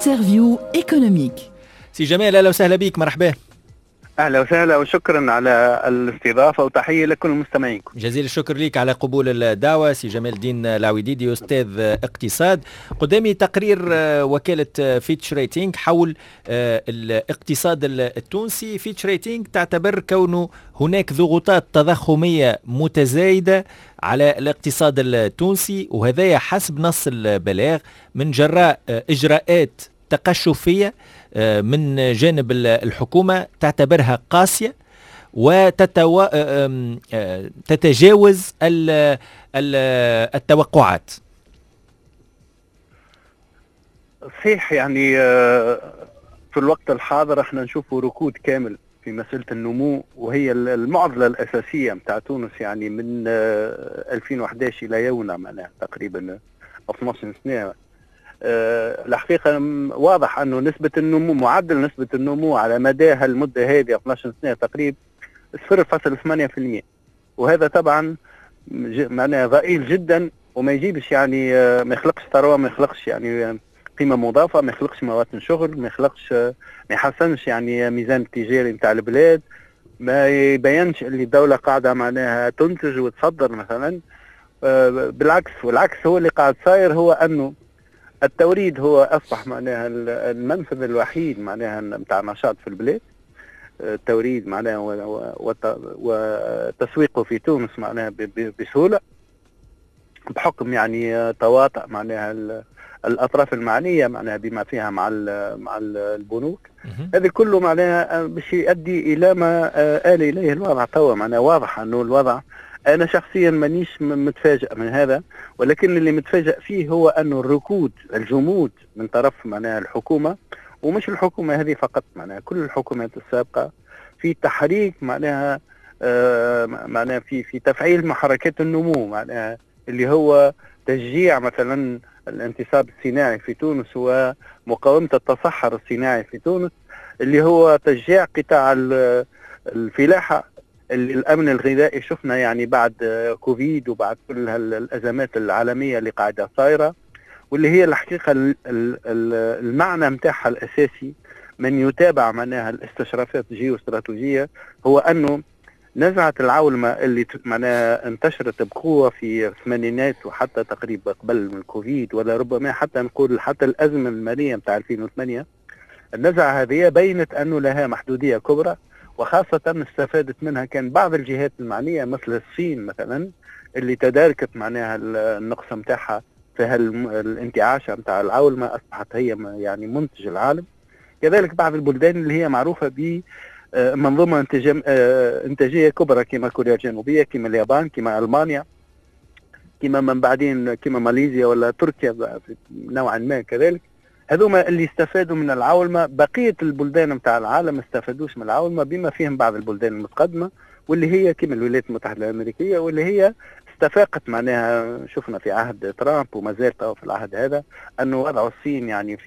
انترفيو ايكونوميك. سي جمال اهلا وسهلا بك، مرحبا. اهلا وسهلا وشكرا على الاستضافه وتحيه لكل مستمعينكم. جزيل الشكر لك على قبول الدعوه. سي جمال الدين العويديدي استاذ اقتصاد. قدامي تقرير وكاله فيتش ريتينج حول الاقتصاد التونسي. فيتش ريتينج تعتبر كونه هناك ضغوطات تضخميه متزايده على الاقتصاد التونسي، وهذا حسب نص البلاغ من جراء اجراءات تقشفيه من جانب الحكومة تعتبرها قاسية وتتجاوز التوقعات. صحيح، يعني في الوقت الحاضر احنا نشوف ركود كامل في مسألة النمو، وهي المعضلة الأساسية متاع تونس يعني من 2011 إلى يومنا، معناها تقريبا 12 سنة. الحقيقة واضح أنه نسبة النمو، معدل نسبة النمو على مدى هالمدة هذه 12 سنة تقريبا 0.8%، وهذا طبعا معناه ضئيل جدا، وما يجيبش يعني ما يخلقش ثروة، ما يخلقش يعني قيمة مضافة، ما يخلقش مواطن شغل، ما يخلقش، ما يحسنش يعني ميزان التجاري نتاع البلاد، ما يبينش اللي الدولة قاعدة معناها تنتج وتصدر مثلا. بالعكس، والعكس هو اللي قاعد صاير، هو أنه التوريد هو أصبح معناها المنفذ الوحيد معناها نتاع نشاط في البلاد. التوريد معناها وتسويقه في تونس معناها بسهولة، بحكم يعني تواطؤ معناها الأطراف المعنية معناها بما فيها مع البنوك. هذا كله معناها باش يؤدي إلى ما آل إليه الوضع توا. معناها واضح أنه الوضع، أنا شخصيا مانيش متفاجئ من هذا، ولكن اللي متفاجئ فيه هو أنه الركود، الجمود من طرف معناها الحكومة، ومش الحكومة هذه فقط، معناها كل الحكومات السابقة في تحريك معناها معناها في تفعيل محركات النمو، معناها اللي هو تشجيع مثلا الانتصاب الصناعي في تونس ومقاومة التصحر الصناعي في تونس، اللي هو تشجيع قطاع الفلاحة، الأمن الغذائي. شفنا يعني بعد كوفيد وبعد كل الأزمات العالمية اللي قاعدة صايرة، واللي هي الحقيقة المعنى متاعها الأساسي من يتابع معناها الاستشرافات الجيوستراتيجية، هو أنه نزعة العولمة اللي معناها انتشرت بقوة في الثمانينات وحتى تقريبا قبل من الكوفيد، ولا ربما حتى نقول حتى الأزمة المالية متاع 2008، النزعة هذه بينت أنه لها محدودية كبرى، وخاصة استفادت منها كان بعض الجهات المعنية مثل الصين مثلا، اللي تداركت معناها النقص متاعها في الانتعاشة متاع العولمة، أصبحت هي يعني منتج العالم. كذلك بعض البلدان اللي هي معروفة بمنظومة انتاجية كبرى كما كوريا الجنوبية، كما اليابان، كما ألمانيا، كما من بعدين كما ماليزيا ولا تركيا نوعا ما كذلك. هذوما اللي استفادوا من العولمة. بقية البلدان متاع العالم ما استفادوش من العولمة، بما فيهم بعض البلدان المتقدمة واللي هي كما الولايات المتحدة الأمريكية، واللي هي استفاقت معناها. شفنا في عهد ترامب وما زال في العهد هذا أنه وضعوا الصين يعني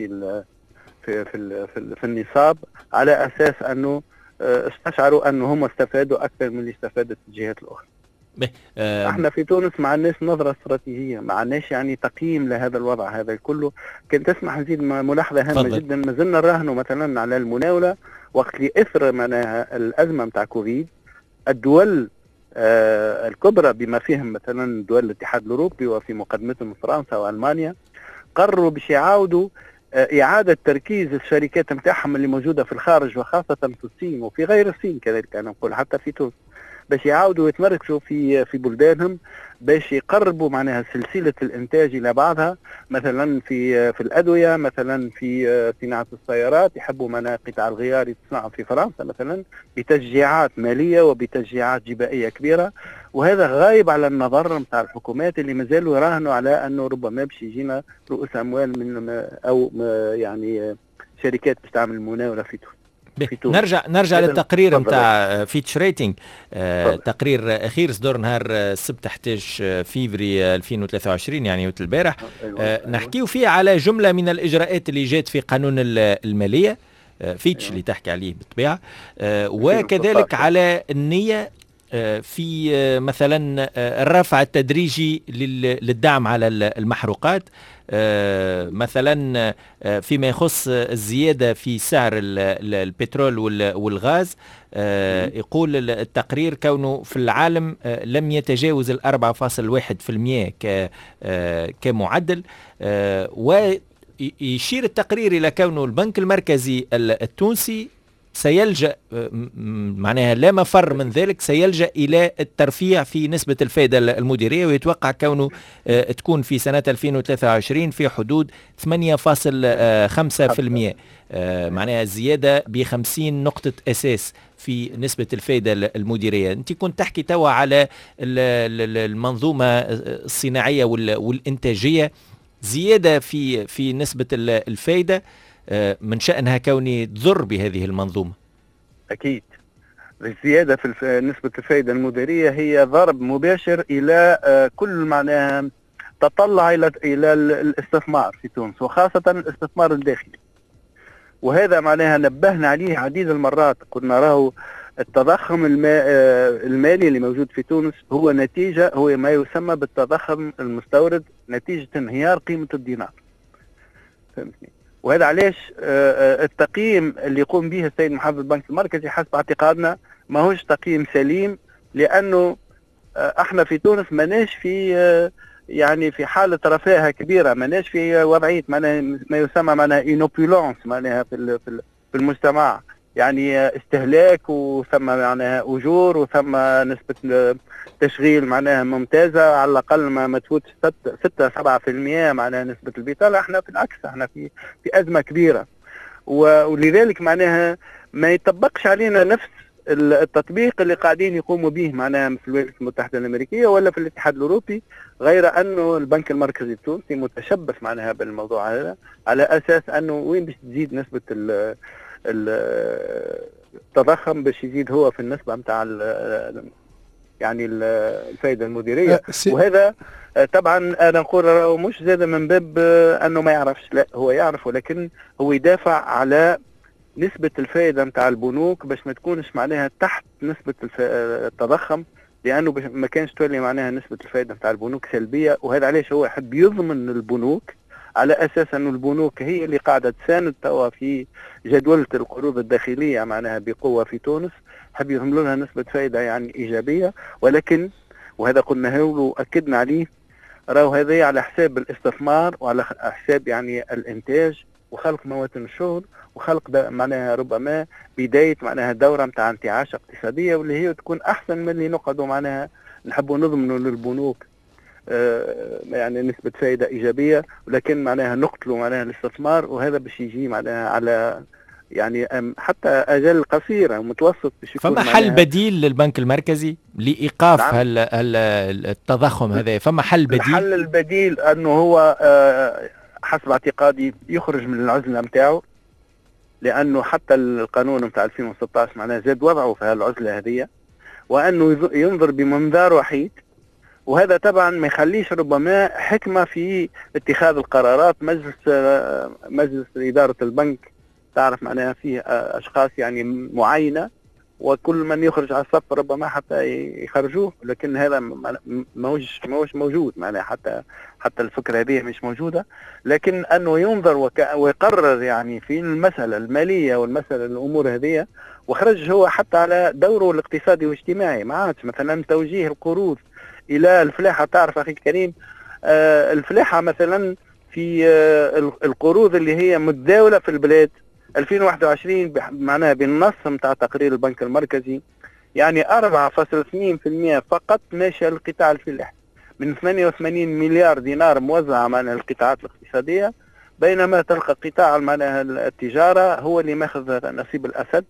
في النصاب، على أساس أنه استشعروا أنه هم استفادوا أكثر من اللي استفادت الجهات الأخرى. احنا في تونس ما عندناش نظرة استراتيجية، ما عندناش يعني تقييم لهذا الوضع هذا كله. كنت تسمح نزيد ملاحظة هامة جدا، ما زلنا نراهنوا مثلا على المناولة وقت اللي اثر معناها الأزمة متاع كوفيد. الدول الكبرى بما فيهم مثلا دول الاتحاد الأوروبي وفي مقدمتهم فرنسا وألمانيا، قرروا باش يعاودوا إعادة تركيز الشركات متاعهم اللي موجودة في الخارج، وخاصة في الصين وفي غير الصين كذلك، أنا نقول حتى في تونس، باش يعاودوا يتمركزوا في بلدانهم، باش يقربوا معناها سلسلة الإنتاج إلى بعضها. مثلا في الأدوية، مثلا في صناعة السيارات، يحبوا معناها قطاع الغيار يتصنع في فرنسا مثلا بتشجيعات مالية وبتشجيعات جبائية كبيرة. وهذا غايب على النظر نتاع الحكومات اللي مازالوا يراهنوا على أنه ربما باش يجينا رؤوس أموال من أو يعني شركات باش تعمل مناولة في تونس. نرجع للتقرير نتاع فيتش ريتينج. تقرير اخير صدر نهار 16 فيفري 2023 يعني وقت البارح. نحكيو فيه على جملة من الإجراءات اللي جات في قانون المالية فيتش اللي تحكي عليه بالطبيعة، وكذلك على النية في مثلا الرفع التدريجي للدعم على المحروقات، مثلا فيما يخص الزيادة في سعر البترول والغاز. يقول التقرير كونه في العالم لم يتجاوز 4.1% كمعدل، ويشير التقرير إلى كونه البنك المركزي التونسي سيلجأ، معناها لا مفر من ذلك، سيلجأ إلى الترفيع في نسبة الفائدة المديرية، ويتوقع كونه تكون في سنة 2023 في حدود 8.5%، معناها زيادة ب50 نقطة أساس في نسبة الفائدة المديرية. أنت كنت تحكي توا على المنظومة الصناعية والإنتاجية، زيادة في نسبة الفائدة من شأنها كوني تضر بهذه المنظومة. أكيد الزيادة في نسبة الفائدة المديرية هي ضرب مباشر إلى كل معناها تطلع إلى الاستثمار في تونس، وخاصة الاستثمار الداخلي. وهذا معناها نبهنا عليه عديد المرات، قلنا راهو التضخم المالي اللي موجود في تونس هو نتيجة، هو ما يسمى بالتضخم المستورد نتيجة انهيار قيمة الدينار. فهمتني؟ وهذا علاش التقييم اللي يقوم به السيد محافظ البنك المركزي حسب اعتقادنا ما هوش تقييم سليم، لانه احنا في تونس ماناش في يعني في حالة رفاهة كبيرة، ماناش في وضعية معناها ما يسمى معناها انوبولونس معناها في المجتمع، يعني استهلاك وثم معناها اجور وثم نسبة تشغيل معناها ممتازة، على الاقل ما تفوت 6-7% معناها نسبة البطالة. احنا في العكس، احنا في ازمة كبيرة، ولذلك معناها ما يطبقش علينا نفس التطبيق اللي قاعدين يقوموا به معناها في الولايات المتحدة الأمريكية ولا في الاتحاد الأوروبي، غير أنه البنك المركزي التونسي متشبث معناها بالموضوع هذا، على أساس أنه وين باش تزيد نسبة التضخم باش يزيد هو في النسبة متاع يعني الفائدة المديرية. وهذا طبعا أنا نقول مش زاد من باب أنه ما يعرفش، لا هو يعرف، ولكن هو يدافع على نسبة الفائدة متاع البنوك باش ما تكونش معناها تحت نسبة التضخم، لأنه ما كانش تولي معناها نسبة الفائدة متاع البنوك سلبية. وهذا علاش هو يحب يضمن البنوك على أساس أنه البنوك هي اللي قاعدة تساند توا في جدولة القروض الداخلية معناها بقوة في تونس، حب يضمن لها نسبة فائدة يعني إيجابية. ولكن وهذا قلنا له وأكدنا عليه، راهو هذا على حساب الاستثمار وعلى حساب يعني الإنتاج وخلق مواتن الشغل وخلق معناها ربما بداية معناها دورة متاع انتعاش اقتصادية، واللي هي تكون أحسن من اللي نقعدوا معناها نحبوا نضمنوا للبنوك يعني نسبة فائدة إيجابية، ولكن معناها نقتلوا معناها الاستثمار، وهذا باش يجي معناها على يعني حتى أجل قصيرة ومتوسط باش يكون. فما حل بديل للبنك المركزي لإيقاف نعم. التضخم هذا؟ فما حل بديل؟ الحل البديل أنه هو حسب اعتقادي يخرج من العزلة متاعه، لأنه حتى القانون متاع 2016 معناه زاد وضعه في هالعزلة هذه، وأنه ينظر بمنظار وحيد. وهذا طبعا ما يخليش ربما حكمة في اتخاذ القرارات. مجلس إدارة البنك تعرف معناها فيه أشخاص يعني معينة، وكل من يخرج على الصف ربما حتى يخرجوه، لكن هذا موش موجود معناها، حتى الفكرة هذه مش موجودة. لكن أنه ينظر ويقرر يعني في المسألة المالية والمسألة الأمور هذه، وخرج هو حتى على دوره الاقتصادي والاجتماعي. ما عادش مثلا توجيه القروض إلى الفلاحة. تعرف أخي الكريم الفلاحة مثلا في القروض اللي هي متداولة في البلاد 2021 معناها بالنص متاع تقرير البنك المركزي يعني 4.2% فقط ماشية للقطاع الفلاحي من 88 مليار دينار موزعة معناها القطاعات الاقتصادية، بينما تلقى قطاع معناها التجارة هو اللي ماخذ نصيب الأسد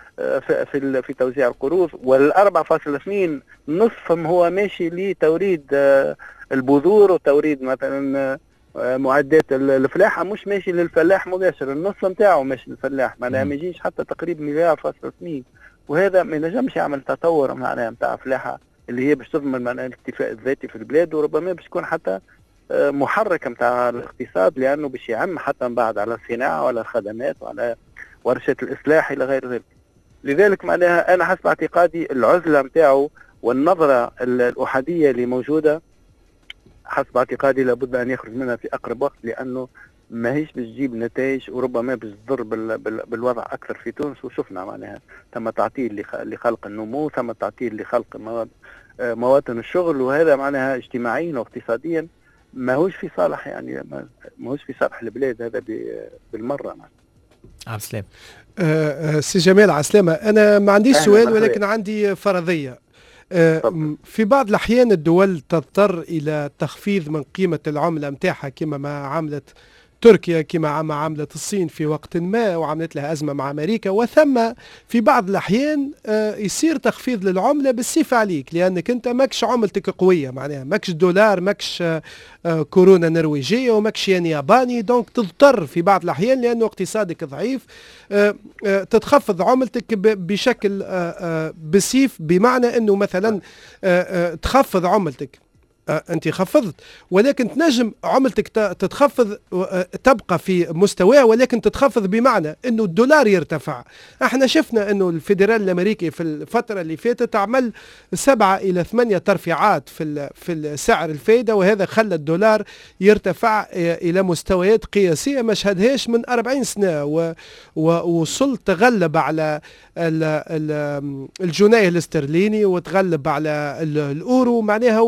في توزيع القروض. وال4.2 نصفهم هو ماشي لتوريد البذور وتوريد مثلا معدات الفلاحة، مش ماشي للفلاح مباشر، النص نتاعو ماشي للفلاح معناها ما يجيش حتى تقريبا 1.2 مليار. وهذا ما ينجمش يعمل تطور معناها نتاع فلاحة اللي هي باش تضمن معناها الاكتفاء الذاتي في البلاد، وربما باش تكون حتى محرك نتاع الاقتصاد، لانه باش يعم حتى من بعد على الصناعة وعلى الخدمات وعلى ورشة الإصلاح إلى غير ذلك. لذلك معناها أنا حسب اعتقادي العزلة نتاعو والنظرة الأحادية اللي موجودة حسب اعتقادي لابد أن يخرج منها في أقرب وقت، لأنه ما هيش بتجيب نتائج وربما بتضر بالوضع أكثر في تونس. وشفنا معناها ثم تعطيل لخلق النمو، ثم تعطيل لخلق مواطن الشغل، وهذا معناها اجتماعيا واقتصاديا ما هوش في صالح، يعني ما هوش في صالح البلاد هذا بالمرة. عبد السلام. سي جمال عسلامة، أنا ما عنديش سؤال ولكن عندي فرضية. في بعض الأحيان الدول تضطر إلى تخفيض من قيمة العملة متاعها كما ما عملت تركيا، كما ما عملت الصين في وقت ما وعملت لها أزمة مع أمريكا، وثم في بعض الأحيان يصير تخفيض للعملة بالسيف عليك لأنك أنت ماكش عملتك قوية، معناها ماكش دولار، ماكش كورونا نرويجية وماكش ين ياباني، دونك تضطر في بعض الأحيان لأنه اقتصادك ضعيف تتخفض عملتك بشكل بالسيف، بمعنى أنه مثلا تخفض عملتك، أنت خفضت ولكن تنجم عملتك تتخفض تبقى في مستواه ولكن تتخفض بمعنى أنه الدولار يرتفع. احنا شفنا أنه الفيدرال الأمريكي في الفترة اللي فاتت عمل 7 إلى 8 ترفيعات في سعر الفايدة، وهذا خلى الدولار يرتفع إلى مستويات قياسية ما شهدهاش من 40 سنة، ووصل تغلب على الجنيه الاسترليني وتغلب على الأورو معناها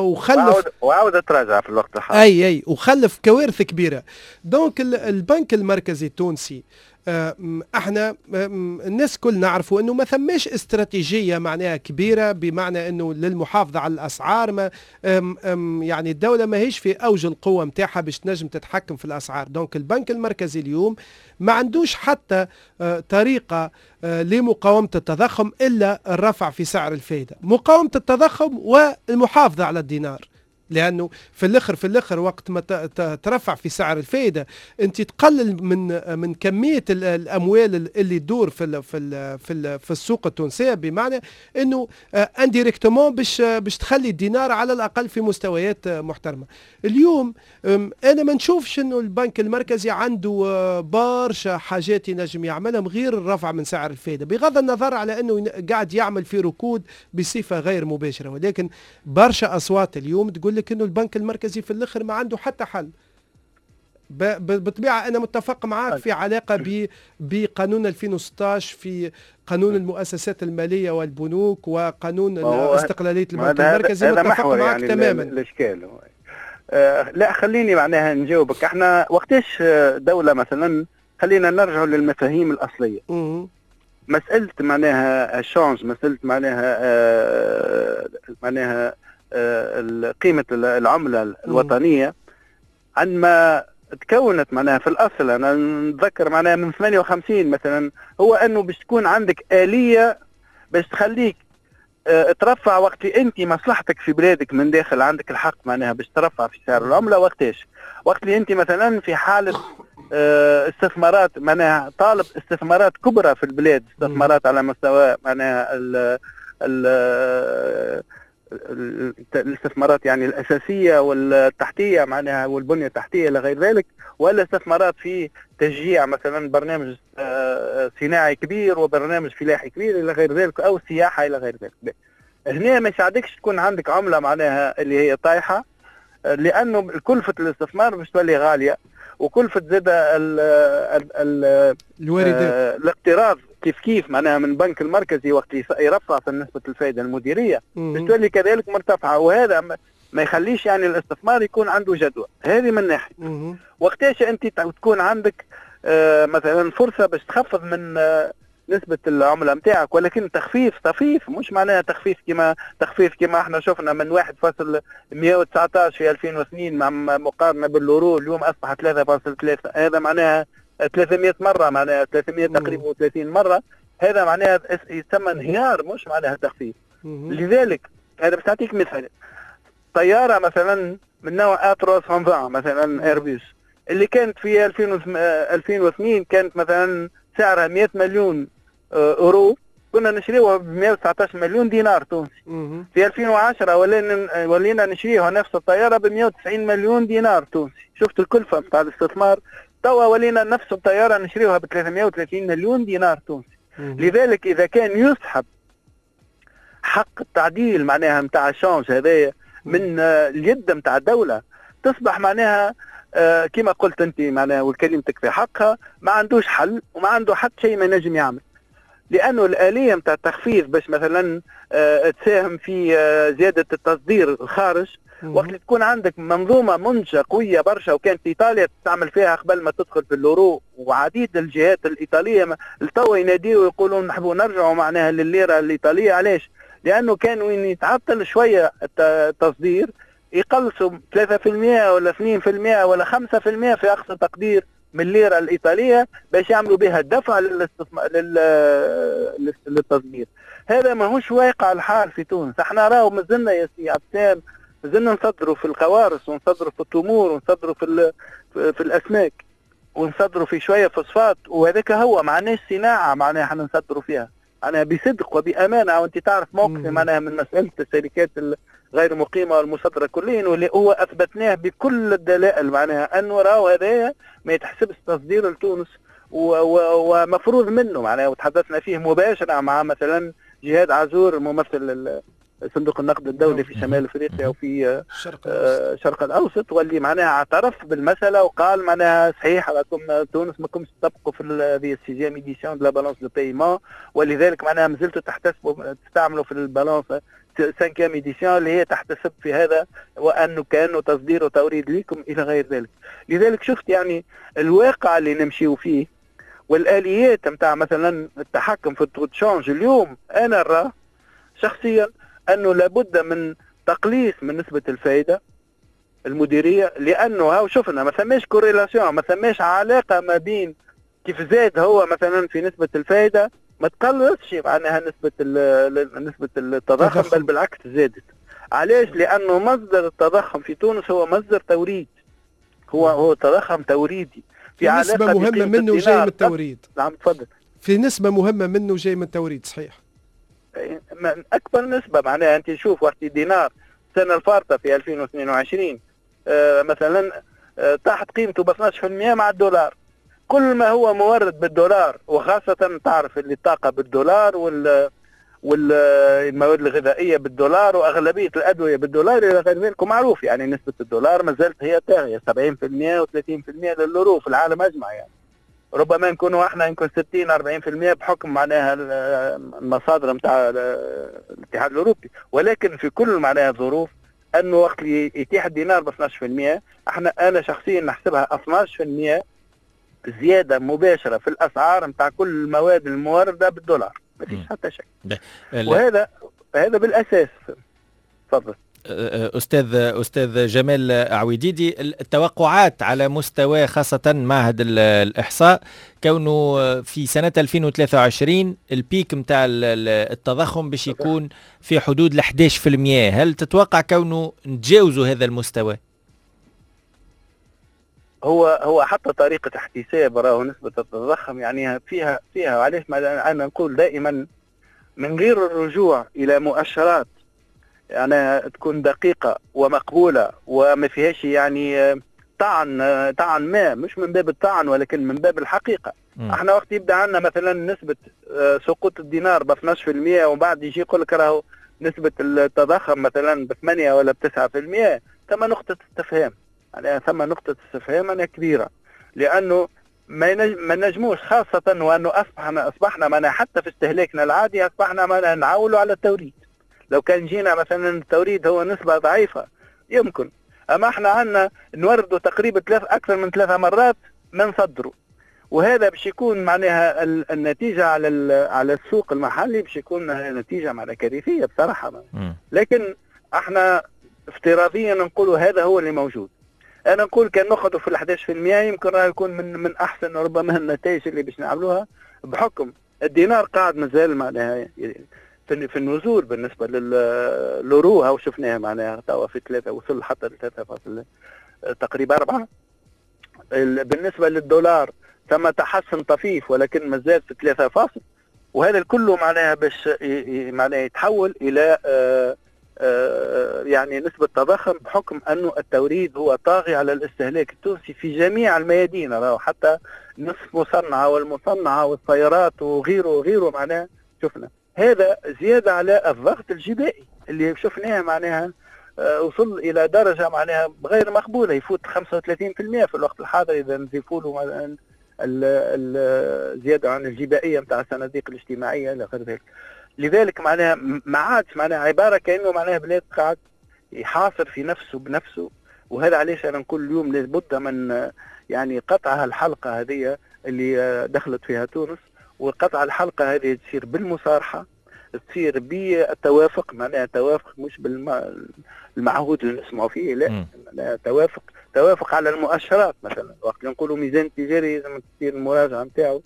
وعاود تراجع في الوقت الحالي. اي وخلف كوارث كبيره. دونك البنك المركزي التونسي احنا الناس كل نعرفوا انه ما ثماش استراتيجيه معناها كبيره، بمعنى انه للمحافظه على الاسعار، ما يعني الدوله ما هيش في اوج القوه نتاعها باش تنجم تتحكم في الاسعار. دونك البنك المركزي اليوم ما عندوش حتى طريقه لمقاومه التضخم الا الرفع في سعر الفائده، مقاومه التضخم والمحافظه على الدينار، لانه في الاخر وقت ما ترفع في سعر الفائده انت تقلل من كميه الاموال اللي تدور في السوق التونسيه، بمعنى انه انديريكتومون باش تخلي الدينار على الاقل في مستويات محترمه. اليوم انا ما نشوفش انه البنك المركزي عنده برشا حاجات ينجم يعملهم غير الرفع من سعر الفائده، بغض النظر على انه قاعد يعمل في ركود بصفه غير مباشره، ولكن برشا اصوات اليوم تقول لك انه البنك المركزي في الاخر ما عنده حتى حل. بالطبيعه انا متفق معك في علاقه بقانون 2016 في قانون المؤسسات الماليه والبنوك وقانون استقلاليه البنك المركزي، متفق معك يعني تماما. الاشكال لا خليني معناها نجاوبك. احنا وقتاش دوله مثلا، خلينا نرجع للمفاهيم الاصليه. مساله معناها الشانج، مساله معناها قيمة العملة الوطنية عندما تكونت معناها في الأصل، أنا نتذكر معناها من 58 مثلا، هو أنه باش تكون عندك آلية باش تخليك ترفع وقت أنت مصلحتك في بلادك من داخل، عندك الحق معناها باش ترفع في سعر العملة. وقت اللي أنت مثلا في حالة استثمارات معناها طالب استثمارات كبرى في البلاد، استثمارات على مستوى معناها الاستثمارات يعني الأساسية والتحتية معناها والبنية التحتية إلى غير ذلك، ولا استثمارات في تشجيع مثلا برنامج صناعي كبير وبرنامج فلاحي كبير إلى غير ذلك، أو سياحة إلى غير ذلك. هنا ما يساعدكش تكون عندك عملة معناها اللي هي طايحة، لأنه كلفة الاستثمار باش تولي غالية، وكلفة زاد الاقتراض كيف معناها من البنك المركزي وقت يرفع في نسبة الفائدة المديرية بتولي كذلك مرتفعة، وهذا ما يخليش يعني الاستثمار يكون عنده جدوى. هذه من ناحية. وقتاش انت تكون عندك مثلا فرصة باش تخفض من نسبة العملة متاعك، ولكن تخفيف طفيف، مش معناها تخفيف كما احنا شفنا من 1.119 في 2002 مع مقارنة باليورو، اليوم اصبح 3.3، هذا معناها 300 مرة، معناها 300 تقريبا و30 مرة، هذا معناها يسمى انهيار مش معناها تخفيف. لذلك هذا بس أعطيك مثال، طيارة مثلا من نوع اتروس 120 مثلا ايربوس اللي كانت في 2002 كانت مثلا سعرها 100 مليون اورو، كنا نشريوها ب 119 مليون دينار تونسي. في 2010 ولينا نشريوها نفس الطيارة ب 190 مليون دينار تونسي. شفت الكلفة بتاع الاستثمار؟ توا ولينا نفس الطيارة نشريوها ب 330 مليون دينار تونسي. لذلك إذا كان يسحب حق التعديل معناها نتاع الشونج هذايا من اليد نتاع الدوله، تصبح معناها كما قلت انت معناها وكلمتك في حقها، ما عندوش حل وما عنده حتى شيء ما نجم يعمل. لانه الاليه نتاع التخفيض باش مثلا تساهم في زياده التصدير الخارج، وقت تكون عندك منظومه منتجه قويه برشا، وكانت ايطاليا تستعمل فيها قبل ما تدخل في اللورو، وعديد الجهات الايطاليه لتوا يناديوا ويقولوا نحبوا نرجعوا معناها للليره الايطاليه. علاش؟ لانه كان وين يتعطل شويه التصدير يقلصوا 3% ولا 2% ولا 5% في اقصى تقدير من الليره الايطاليه باش يعملوا بها الدفع للتصدير. هذا ماهوش واقع الحال في تونس. احنا راهو مازلنا يا سي عبسام مازلنا نصدروا في القوارص ونصدروا في التمور ونصدروا في الاسماك ونصدروا في شويه فوسفات، وهذاك هو معناش صناعه معناها احنا نصدروا فيها معناها بصدق وبامانه. وانت تعرف موقفي معناها من مساله الشركات غير مقيمه والمصدره كليا، واللي هو اثبتناه بكل الدلائل معناها انه راهو هذايا ما يتحسبش تصدير لتونس ومفروض منه معناها. وتحدثنا فيه مباشره مع مثلا جهاد عزور ممثل صندوق النقد الدولي في شمال افريقيا وفي الشرق الاوسط، واللي معناها اعترف بالمساله وقال معناها صحيح راكم تونس ما كنتش تطبقوا في هذه السيجيام ايديسيون دو لا بالانس دو بايمون، ولذلك معناها مازلتوا تستعملوا في البالانس سانكيام ايديسيون اللي هي تحتسب في هذا وانه كانه تصدير وتوريد لكم الى غير ذلك. لذلك شفت يعني الواقع اللي نمشيو فيه والاليات نتاع مثلا التحكم في التو تشانج اليوم، انا نرى شخصيا انه لابد من تقليص من نسبه الفائده المديريه، لانه هاو شفنا ما ثماش كوريلاسيون، ما ثماش علاقه ما بين كيف زاد هو مثلا في نسبه الفائده ما تقلصش معناها نسبه التضخم، بل بالعكس زادت. علاش؟ لانه مصدر التضخم في تونس هو مصدر توريد، هو تضخم توريدي في نسبه مهمه منه جاي من التوريد. نعم تفضل. في نسبه مهمه منه جاي من التوريد صحيح. اكبر نسبه معناها انت شوف وقت الدينار السنه الفارطه في 2022 مثلا طاحت قيمته ب 12% مع الدولار. كل ما هو مورد بالدولار، وخاصه تعرف اللي الطاقه بالدولار والمواد الغذائيه بالدولار واغلبيه الادويه بالدولار الى غير ذلك، معروف يعني نسبه الدولار ما زالت هي طاغيه 70% و30% لليورو في العالم اجمع. يعني ربما نكونوا احنا يمكن 60-40% بحكم معناها المصادر نتاع الاتحاد الاوروبي، ولكن في كل معناها الظروف انه وقت يتيح الدينار ب 12% انا شخصيا نحسبها 12% زياده مباشره في الاسعار نتاع كل المواد المورده بالدولار، ما فيش حتى شيء. وهذا بالاساس. تفضل أستاذ جمال عويديدي. التوقعات على مستوى خاصة معهد الإحصاء كونه في سنة 2023 البيك متاع التضخم باش يكون في حدود 11%، هل تتوقع كونه نتجاوزوا هذا المستوى؟ هو حتى طريقة احتساب راهو نسبة التضخم يعني فيها علاش أنا نقول دائما من غير الرجوع إلى مؤشرات يعني تكون دقيقة ومقبولة وما فيهاش يعني طعن ما، مش من باب الطعن ولكن من باب الحقيقة. احنا وقت يبدأ عندنا مثلا نسبة سقوط الدينار ب 12% وبعد يجي يقول لك راهو نسبة التضخم مثلا ب 8 ولا ب 9%، ثم نقطة استفهام. يعني ثم نقطة استفهام أنا كبيرة، لأنه ما نجموش، خاصة وأنه أصبحنا معنا حتى في استهلاكنا العادي أصبحنا معنا نعولوا على التوريد. لو كان جينا مثلا التوريد هو نسبة ضعيفة يمكن، أما احنا عندنا نوردوا تقريبا أكثر من 3 مرات ما نصدروا، وهذا باش يكون معناها النتيجة على السوق المحلي باش يكون نتيجة معناها كارثية بصراحة. لكن احنا افتراضيا نقولوا هذا هو اللي موجود. انا نقول كان ناخذوا في 11% يمكن راه يكون من احسن ربما النتائج اللي باش نعملوها، بحكم الدينار قاعد مازال معناها في النزول بالنسبه لليورو، هاو شفناها معناها توا في 3 وصل حتى ل 3 تقريبا 4. بالنسبه للدولار ثم تحسن طفيف ولكن مازال في 3 وهذا الكله معناها باش معناها يتحول الى يعني نسبة تضخم، بحكم أنه التوريد هو طاغي على الاستهلاك التونسي في جميع الميادين، حتى نصف مصنعة والمصنعة والسيارات وغيره معناه شفنا. هذا زيادة على الضغط الجبائي اللي شفناه معناها وصل إلى درجة معناها غير مقبولة، يفوت 35% في الوقت الحاضر إذا نضيفوا له الزيادة عن الجبائية نتاع الصناديق الاجتماعية إلى غير ذلك. لذلك معناها ما عادش معناها عبارة كأنه معناها بلاد قاعد يحاصر في نفسه بنفسه. وهذا علاش أنا نقول اليوم لابد من يعني قطع الحلقة هذه اللي دخلت فيها تونس، وقطع الحلقة هذه تصير بالمصارحة، تصير بالتوافق، معناها توافق مش بالمعهود اللي نسمعوا فيه، لا معناها توافق على المؤشرات. مثلا وقت نقولوا ميزان تجاري لازم تصير المراجعة نتاعو،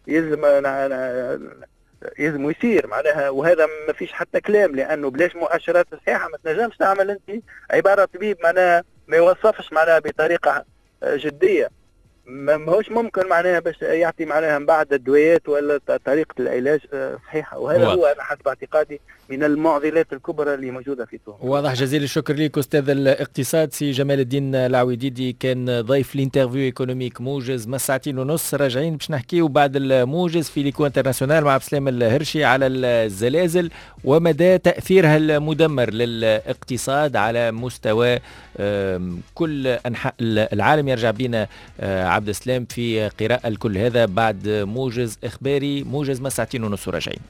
يلزم يصير معناها، وهذا ما فيش حتى كلام، لانه بلاش مؤشرات صحيحه ما تنجمش تعمل انت عباره طبيب معناها ما يوصفش معناها بطريقه جديه، ما هوش ممكن معناها باش يعطي معناها من بعد الدويات ولا طريقه العلاج صحيحه. وهذا هو انا حسب اعتقادي من المعضلات الكبرى اللي موجوده في تونس. واضح. جزيل الشكر لك استاذ الاقتصاد سي جمال الدين العويديدي، كان ضيف الانترفيو ايكونوميك موجز ما ساعتين ونص. راجعين باش نحكيو بعد الموجز في ليكو انترناسيونال مع بسلام الهرشي على الزلازل ومدى تاثيرها المدمر للاقتصاد على مستوى كل انحاء العالم. يرجع بينا عبد السلام في قراءة الكل هذا بعد موجز إخباري، موجز ما ساعتين ونص. راجعين.